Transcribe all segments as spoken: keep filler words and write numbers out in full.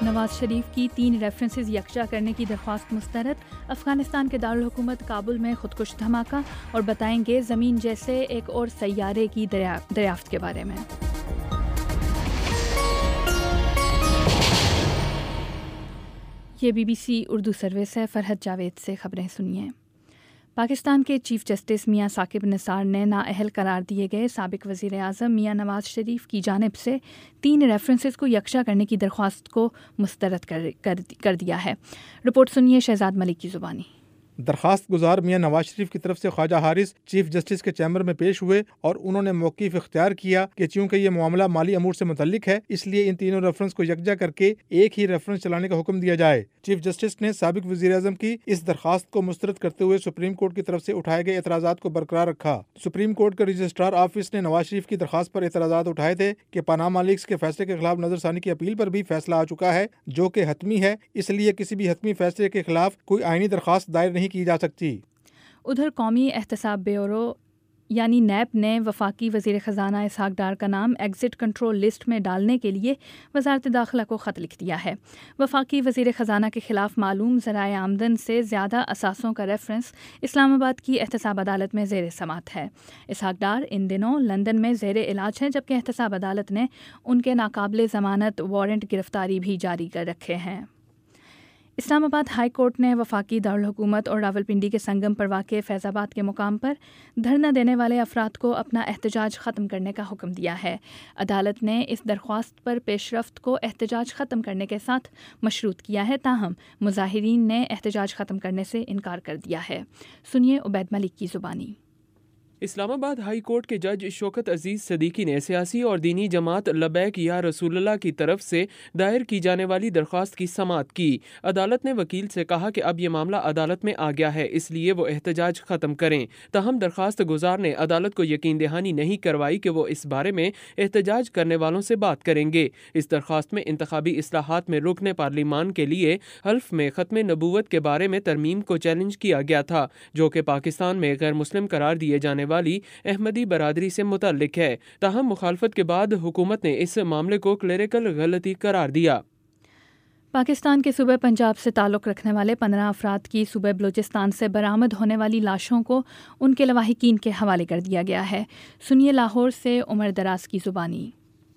نواز شریف کی تین ریفرنسز یکجا کرنے کی درخواست مسترد، افغانستان کے دارالحکومت کابل میں خودکش دھماکہ، اور بتائیں گے زمین جیسے ایک اور سیارے کی دریافت کے بارے میں۔ یہ B B C Urdu service ہے، فرحت جاوید سے خبریں سنیے۔ پاکستان کے چیف جسٹس میاں ثاقب نثار نے نااہل قرار دیے گئے سابق وزیر اعظم میاں نواز شریف کی جانب سے تین ریفرنسز کو یکجا کرنے کی درخواست کو مسترد کر, کر, کر دیا ہے۔ رپورٹ سنیے شہزاد ملک کی زبانی۔ درخواست گزار میاں نواز شریف کی طرف سے خواجہ حارث چیف جسٹس کے چیمبر میں پیش ہوئے اور انہوں نے موقف اختیار کیا کہ چونکہ یہ معاملہ مالی امور سے متعلق ہے، اس لیے ان تینوں ریفرنس کو یکجا کر کے ایک ہی ریفرنس چلانے کا حکم دیا جائے۔ چیف جسٹس نے سابق وزیر اعظم کی اس درخواست کو مسترد کرتے ہوئے سپریم کورٹ کی طرف سے اٹھائے گئے اعتراضات کو برقرار رکھا۔ سپریم کورٹ کے رجسٹرار آفس نے نواز شریف کی درخواست پر اعتراضات اٹھائے تھے کہ پاناما لیکس کے فیصلے کے خلاف نظر ثانی کی اپیل پر بھی فیصلہ آ چکا ہے جو کہ حتمی ہے، اس لیے کسی بھی حتمی فیصلے کے خلاف کوئی آئینی درخواست دائر نہیں کی جا سکتی۔ ادھر قومی احتساب بیورو یعنی نیب نے وفاقی وزیر خزانہ اسحاق ڈار کا نام ایگزٹ کنٹرول لسٹ میں ڈالنے کے لیے وزارت داخلہ کو خط لکھ دیا ہے۔ وفاقی وزیر خزانہ کے خلاف معلوم ذرائع آمدن سے زیادہ اثاثوں کا ریفرنس اسلام آباد کی احتساب عدالت میں زیر سماعت ہے۔ اسحاق ڈار ان دنوں لندن میں زیر علاج ہیں، جبکہ احتساب عدالت نے ان کے ناقابل ضمانت وارنٹ گرفتاری بھی جاری کر رکھے ہیں۔ اسلام آباد ہائی کورٹ نے وفاقی دارالحکومت اور راولپنڈی کے سنگم پر واقع فیض آباد کے مقام پر دھرنا دینے والے افراد کو اپنا احتجاج ختم کرنے کا حکم دیا ہے۔ عدالت نے اس درخواست پر پیش رفت کو احتجاج ختم کرنے کے ساتھ مشروط کیا ہے، تاہم مظاہرین نے احتجاج ختم کرنے سے انکار کر دیا ہے۔ سنیے عبید ملک کی زبانی۔ اسلام آباد ہائی کورٹ کے جج شوکت عزیز صدیقی نے سیاسی اور دینی جماعت لبیک یا رسول اللہ کی طرف سے دائر کی جانے والی درخواست کی سماعت کی۔ عدالت نے وکیل سے کہا کہ اب یہ معاملہ عدالت میں آ گیا ہے، اس لیے وہ احتجاج ختم کریں، تاہم درخواست گزار نے عدالت کو یقین دہانی نہیں کروائی کہ وہ اس بارے میں احتجاج کرنے والوں سے بات کریں گے۔ اس درخواست میں انتخابی اصلاحات میں رکن پارلیمان کے لیے حلف میں ختم نبوت کے بارے میں ترمیم کو چیلنج کیا گیا تھا، جو کہ پاکستان میں غیر مسلم قرار دیے جانے والی احمدی برادری سے متعلق ہے، تاہم مخالفت کے بعد حکومت نے اس معاملے کو کلیریکل غلطی قرار دیا۔ پاکستان کے صوبہ پنجاب سے تعلق رکھنے والے پندرہ افراد کی صوبہ بلوچستان سے برآمد ہونے والی لاشوں کو ان کے لواحقین کے حوالے کر دیا گیا ہے۔ سنیے لاہور سے عمر دراز کی زبانی۔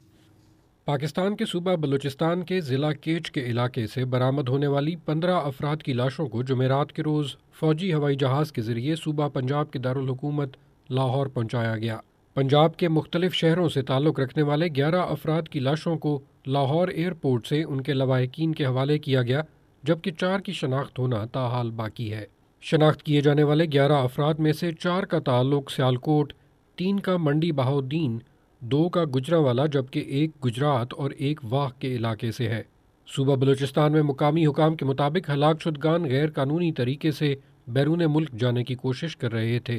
پاکستان کے صوبہ بلوچستان کے ضلع کیچ کے علاقے سے برآمد ہونے والی پندرہ افراد کی لاشوں کو جمعرات کے روز فوجی ہوائی جہاز کے ذریعے صوبہ پنجاب کے دارالحکومت لاہور پہنچایا گیا۔ پنجاب کے مختلف شہروں سے تعلق رکھنے والے گیارہ افراد کی لاشوں کو لاہور ایئرپورٹ سے ان کے لواحقین کے حوالے کیا گیا، جبکہ چار کی شناخت ہونا تاحال باقی ہے۔ شناخت کیے جانے والے گیارہ افراد میں سے چار کا تعلق سیالکوٹ، تین کا منڈی بہاؤدین، دو کا گجرانوالہ جبکہ ایک گجرات اور ایک واہ کے علاقے سے ہے۔ صوبہ بلوچستان میں مقامی حکام کے مطابق ہلاک شدگان غیر قانونی طریقے سے بیرون ملک جانے کی کوشش کر رہے تھے۔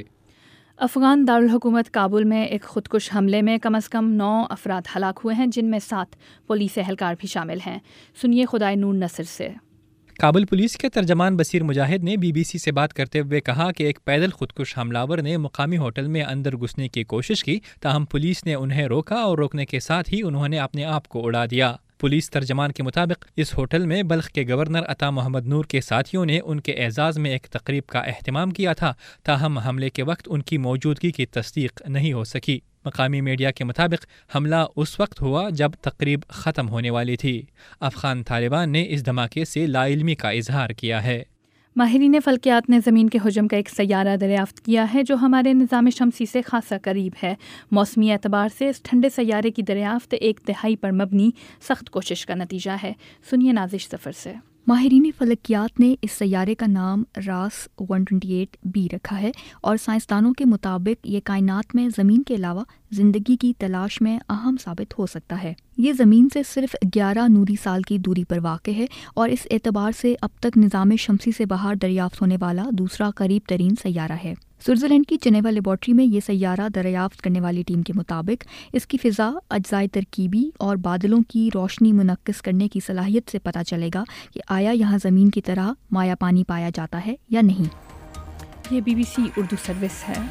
افغان دارالحکومت کابل میں ایک خودکش حملے میں کم از کم نو افراد ہلاک ہوئے ہیں، جن میں سات پولیس اہلکار بھی شامل ہیں۔ سنیے خدائے نور نصر سے۔ کابل پولیس کے ترجمان بصیر مجاہد نے بی بی سی سے بات کرتے ہوئے کہا کہ ایک پیدل خودکش حملہ نے مقامی ہوٹل میں اندر گھسنے کی کوشش کی، تاہم پولیس نے انہیں روکا اور روکنے کے ساتھ ہی انہوں نے اپنے آپ کو اڑا دیا۔ پولیس ترجمان کے مطابق اس ہوٹل میں بلخ کے گورنر عطا محمد نور کے ساتھیوں نے ان کے اعزاز میں ایک تقریب کا اہتمام کیا تھا، تاہم حملے کے وقت ان کی موجودگی کی تصدیق نہیں ہو سکی۔ مقامی میڈیا کے مطابق حملہ اس وقت ہوا جب تقریب ختم ہونے والی تھی۔ افغان طالبان نے اس دھماکے سے لا علمی کا اظہار کیا ہے۔ ماہرین فلکیات نے زمین کے حجم کا ایک سیارہ دریافت کیا ہے جو ہمارے نظام شمسی سے خاصا قریب ہے۔ موسمی اعتبار سے اس ٹھنڈے سیارے کی دریافت ایک دہائی پر مبنی سخت کوشش کا نتیجہ ہے۔ سنیے نازش ظفر سے۔ ماہرین فلکیات نے اس سیارے کا نام راس ایک سو اٹھائیس بی رکھا ہے اور سائنسدانوں کے مطابق یہ کائنات میں زمین کے علاوہ زندگی کی تلاش میں اہم ثابت ہو سکتا ہے۔ یہ زمین سے صرف گیارہ نوری سال کی دوری پر واقع ہے اور اس اعتبار سے اب تک نظام شمسی سے باہر دریافت ہونے والا دوسرا قریب ترین سیارہ ہے۔ سوئٹزرلینڈ کی جنیوا لیبارٹری میں یہ سیارہ دریافت کرنے والی ٹیم کے مطابق اس کی فضا، اجزائے ترکیبی اور بادلوں کی روشنی منعکس کرنے کی صلاحیت سے پتہ چلے گا کہ آیا یہاں زمین کی طرح مائع پانی پایا جاتا ہے یا نہیں۔ یہ B B C Urdu service ہے۔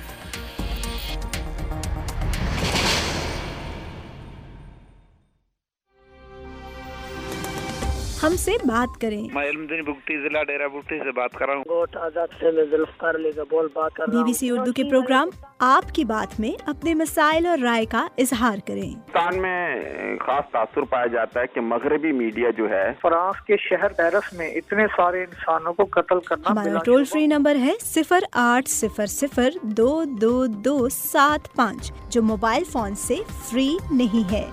ہم سے بات کریں۔ میں علمدین بگٹی ضلع ڈیرہ بگٹی سے بات کر رہا ہوں۔ گوٹ آزاد سے میں ذوالفقار علی کا بول بات کر رہا ہوں۔ بی بی سی اردو کے پروگرام آپ کی بات میں اپنے مسائل اور رائے کا اظہار کریں۔ پاکستان میں خاص تاثر پایا جاتا ہے کہ مغربی میڈیا جو ہے فرانس کے شہر پیرس میں اتنے سارے انسانوں کو قتل کرنا۔ ہمارا ٹول فری نمبر ہے صفر آٹھ صفر صفر دو دو دو سات پانچ جو موبائل فون سے فری نہیں ہے۔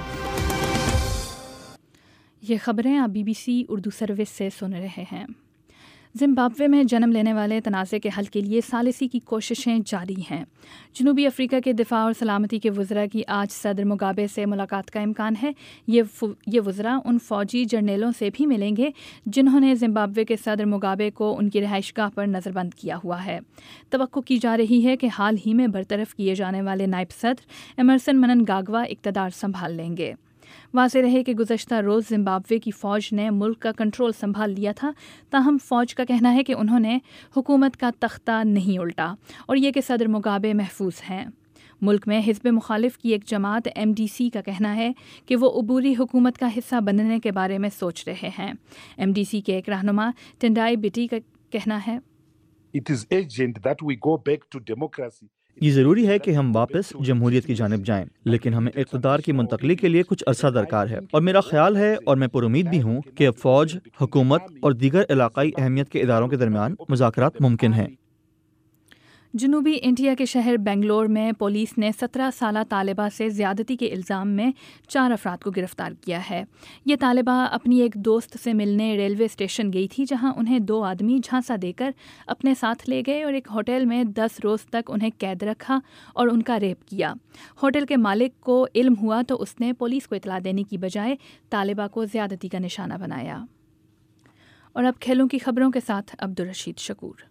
یہ خبریں آپ B B C Urdu service سے سن رہے ہیں۔ زمبابوے میں جنم لینے والے تنازع کے حل کے لیے ثالثی کی کوششیں جاری ہیں۔ جنوبی افریقہ کے دفاع اور سلامتی کے وزراء کی آج صدر مگابے سے ملاقات کا امکان ہے۔ یہ ف... یہ وزراء ان فوجی جرنیلوں سے بھی ملیں گے جنہوں نے زمبابوے کے صدر مگابے کو ان کی رہائش گاہ پر نظر بند کیا ہوا ہے۔ توقع کی جا رہی ہے کہ حال ہی میں برطرف کیے جانے والے نائب صدر ایمرسن مننگاگوا اقتدار سنبھال لیں گے۔ واضح رہے کہ گزشتہ روز زمبابوے کی فوج نے ملک کا کنٹرول سنبھال لیا تھا، تاہم فوج کا کہنا ہے کہ انہوں نے حکومت کا تختہ نہیں الٹا اور یہ کہ صدر مگابے محفوظ ہیں۔ ملک میں حزب مخالف کی ایک جماعت ایم ڈی سی کا کہنا ہے کہ وہ عبوری حکومت کا حصہ بننے کے بارے میں سوچ رہے ہیں۔ ایم ڈی سی کے ایک رہنما ٹنڈائی بٹی کا کہنا ہے It is urgent that we go back to democracy. یہ ضروری ہے کہ ہم واپس جمہوریت کی جانب جائیں، لیکن ہمیں اقتدار کی منتقلی کے لیے کچھ عرصہ درکار ہے، اور میرا خیال ہے اور میں پر امید بھی ہوں کہ اب فوج، حکومت اور دیگر علاقائی اہمیت کے اداروں کے درمیان مذاکرات ممکن ہیں۔ جنوبی انڈیا کے شہر بنگلور میں پولیس نے سترہ سالہ طالبہ سے زیادتی کے الزام میں چار افراد کو گرفتار کیا ہے۔ یہ طالبہ اپنی ایک دوست سے ملنے ریلوے اسٹیشن گئی تھی، جہاں انہیں دو آدمی جھانسا دے کر اپنے ساتھ لے گئے اور ایک ہوٹل میں دس روز تک انہیں قید رکھا اور ان کا ریپ کیا۔ ہوٹل کے مالک کو علم ہوا تو اس نے پولیس کو اطلاع دینے کی بجائے طالبہ کو زیادتی کا نشانہ بنایا۔ اور اب کھیلوں کی خبروں کے ساتھ Abdul Rashid Shakoor.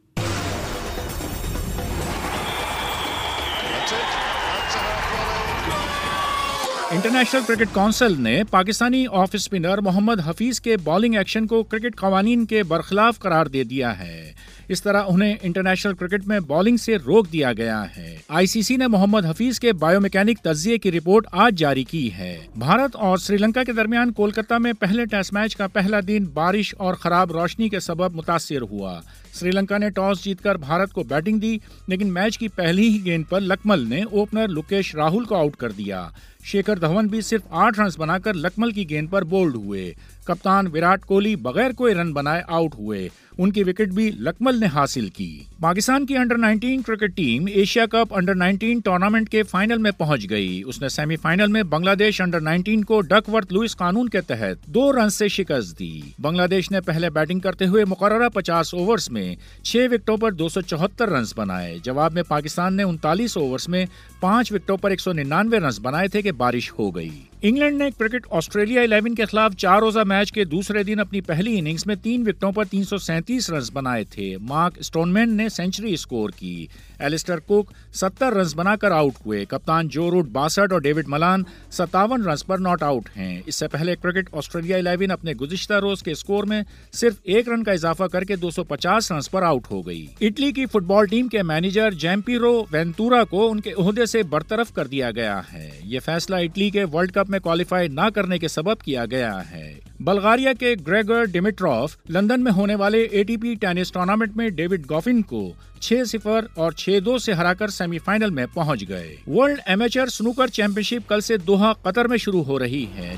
International cricket council نے پاکستانی آف اسپنر محمد حفیظ کے بالنگ ایکشن کو کرکٹ قوانین کے برخلاف قرار دے دیا ہے۔ اس طرح انہیں انٹرنیشنل کرکٹ میں بالنگ سے روک دیا گیا ہے۔ آئی سی سی نے محمد حفیظ کے بایو میکینک تجزیے کی رپورٹ آج جاری کی ہے۔ بھارت اور سری لنکا کے درمیان کولکتہ میں پہلے ٹیسٹ میچ کا پہلا دن بارش اور خراب روشنی کے سبب متاثر ہوا۔ سری لنکا نے ٹاس جیت کر بھارت کو بیٹنگ دی، لیکن میچ کی پہلی ہی گیند پر لکمل نے اوپنر لوکیش راہل کو آؤٹ کر دیا۔ شیکھر دھون بھی صرف آٹھ رنز بنا کر لکمل کی گیند پر بولڈ ہوئے۔ کپتان وراٹ کوہلی بغیر کوئی رن بنائے آؤٹ ہوئے، ان کی وکٹ بھی لکمل نے حاصل کی۔ پاکستان کی under nineteen cricket team Asia cup under nineteen tournament کے فائنل میں پہنچ گئی۔ اس نے سیمی فائنل میں بنگلہ دیش انڈر نائنٹین کو ڈک ورتھ لوئس قانون کے تحت دو رن سے شکست دی۔ بنگلہ دیش نے پہلے بیٹنگ کرتے ہوئے مقررہ پچاس اوورز میں چھ وکٹوں پر دو سو چوہتر رنز بنائے۔ جواب میں پاکستان نے انتالیس اوورز میں پانچ وکٹوں پر ایک سو ننانوے رنز بنائے تھے کہ بارش ہو گئی۔ انگلینڈ نے کرکٹ آسٹریلیا الیون کے خلاف چار روزہ میچ کے دوسرے دن اپنی پہلی اننگز میں تین وکٹوں پر تین سو سینتیس رنز بنائے تھے۔ مارک اسٹونمین نے سینچری اسکور کی۔ ایلسٹر کوک ستر رنز بنا کر آؤٹ ہوئے۔ کپتان جو روٹ باسٹھ اور ڈیوڈ ملان ستاون رنز پر ناٹ آؤٹ ہیں۔ اس سے پہلے کرکٹ آسٹریلیا الیون اپنے گزشتہ روز کے اسکور میں صرف ایک رن کا اضافہ کر کے دو سو پچاس رنز پر آؤٹ ہو گئی۔ اٹلی کی فٹ بال ٹیم کے مینیجر جیمپیرو وینتورا کو ان کے عہدے سے برطرف کر دیا گیا ہے۔ یہ فیصلہ اٹلی کے ورلڈ کپ میں کوالیفائی نہ کرنے کے سبب کیا گیا ہے۔ بلغاریہ کے گریگور ڈیمیٹروف لندن میں ہونے والے A T P tennis tournament میں ڈیوڈ گوفن کو چھ صفر اور چھ دو سے ہرا کر سیمی فائنل میں پہنچ گئے۔ World amateur snooker championship کل سے دوحہ قطر میں شروع ہو رہی ہے۔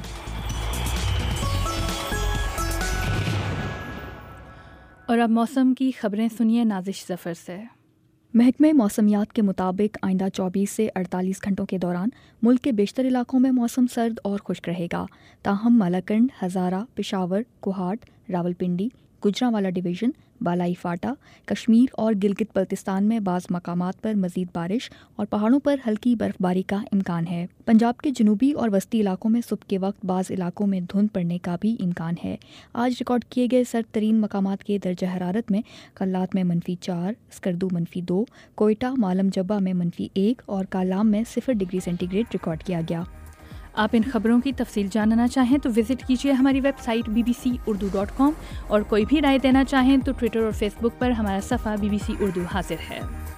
اور اب موسم کی خبریں سنیے نازش ظفر سے۔ محکمہ موسمیات کے مطابق آئندہ چوبیس سے اڑتالیس گھنٹوں کے دوران ملک کے بیشتر علاقوں میں موسم سرد اور خشک رہے گا، تاہم مالاکنڈ، ہزارہ، پشاور، کوہاٹ، راولپنڈی، گجرانوالہ ڈویژن، بالائی فاٹا، کشمیر اور گلگت بلتستان میں بعض مقامات پر مزید بارش اور پہاڑوں پر ہلکی برف باری کا امکان ہے۔ پنجاب کے جنوبی اور وسطی علاقوں میں صبح کے وقت بعض علاقوں میں دھند پڑنے کا بھی امکان ہے۔ آج ریکارڈ کیے گئے سرد ترین مقامات کے درجہ حرارت میں کلات میں منفی چار، اسکردو منفی دو، کوئٹہ مالم جبہ میں منفی ایک اور کالام میں صفر ڈگری سینٹی گریڈ ریکارڈ کیا گیا۔ آپ ان خبروں کی تفصیل جاننا چاہیں تو وزٹ کیجیے ہماری website B B C Urdu dot com, اور کوئی بھی رائے دینا چاہیں تو ٹویٹر اور فیس بک پر ہمارا صفحہ بی بی سی اردو حاضر ہے۔